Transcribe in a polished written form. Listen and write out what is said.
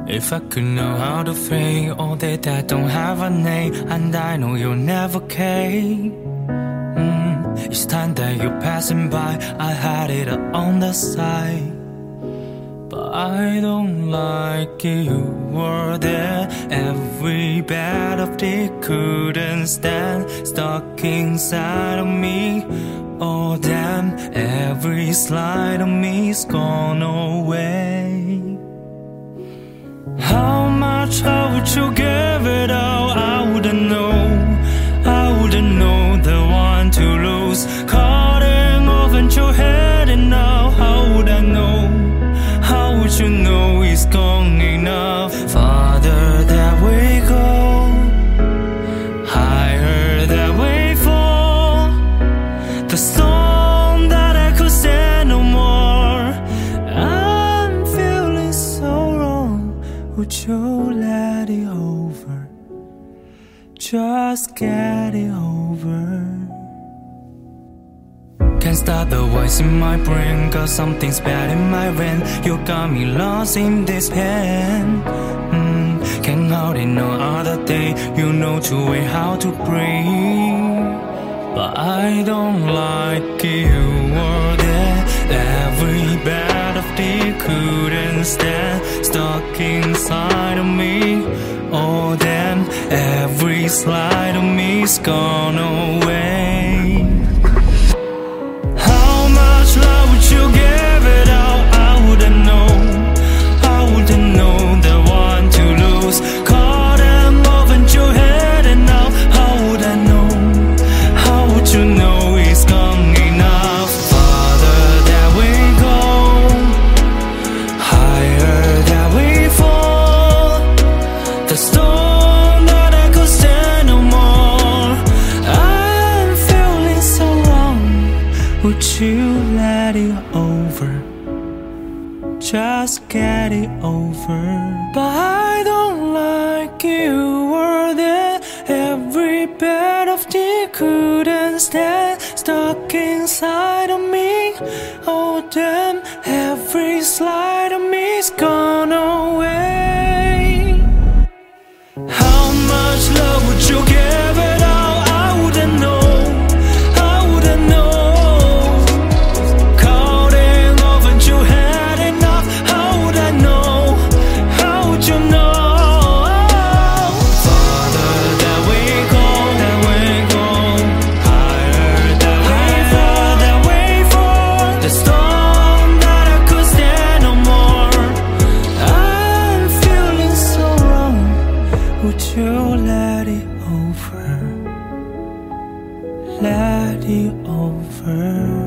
If I could know how to fade all that don't have a name, and I know you'll never came. Each time that you're passing by, I had it on the side. But I don't like it, you were there. Every bad of it couldn't stand, stuck inside of me. Oh damn, every slide of me's gone away. How much would you give it all? I wouldn't know, I wouldn't know the one to lose. Cutting off and your head and now, how would I know? How would you know it's gone enough? Farther that we go, higher that we fall. The song that I could stand no more. I'm feeling so wrong. Would you let it over? Just get it over. Can't stop the voice in my brain, got something's bad in my vein. You got me lost in this pen. Can't hold it no other day. You know to way how to breathe. But I don't like it, you were there. Every bad of it couldn't stand, stuck inside of me. Oh damn, every slide of me's gone away. How much love would you give it all? I wouldn't know, I wouldn't know the one to lose. Caught them off and your head and now, how would I know? How would you know it's gone enough? Farther that we go, higher that we fall. The storm that I could stand no more. I'm feeling so wrong. Would you let it over? Just get it over. But I don't like you were there. Every bit of it couldn't stand, stuck inside of me. Oh damn, every slide of me's gone away. How much love would you give it all? I wouldn't know, I wouldn't know. Cutting off and you had enough, how would I know? How would you know? Farther that we go, higher that we fall. The storm that I could stand no more. I'm feeling so wrong. Would you let it over? Let it over.